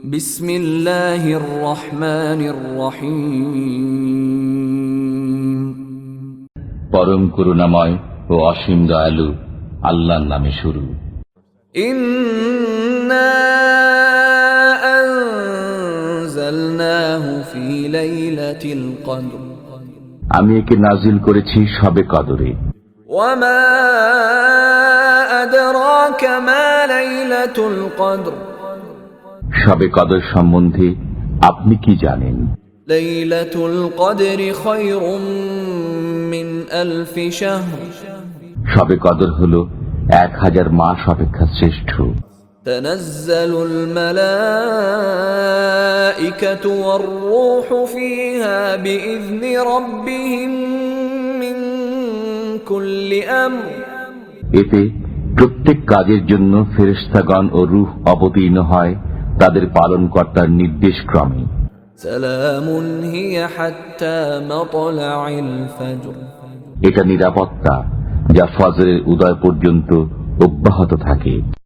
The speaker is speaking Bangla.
বিসমিল্লাহির রহমানির রহিম। পরম করুণাময় ও অসীম দয়ালু আল্লাহর নামে শুরু। ইন্না আনজালনাহু ফি লাইলাতিল কদর। আমি একে নাজিল করেছি শবে কদরে। ওয়া মা আদরাকা মা লাইলাতুল কদর। শবে কদর সম্বন্ধে আপনি কি জানেন? লাইলাতুল কদরি খায়রুম মিন আলফি শাহর। শবে কদর হলো 1000 মাস অপেক্ষা শ্রেষ্ঠ। তানাজ্জালুল মালাইকাতু ওয়ার রূহু ফিহা বিইذনি রাব্বিহিম মিন কুল্লি আমর। এতে প্রত্যেক কাজের জন্য ফেরেশতাগণ ও রূহ অবতীর্ণ হয় তাদের পালনকর্তার নির্দেশ ক্রমে। সালামুন হিয়া হাত্তা মাতলাইল ফজর। এটা নিরাপত্তা যা ফজরের উদয় পর্যন্ত অব্যাহত থাকে।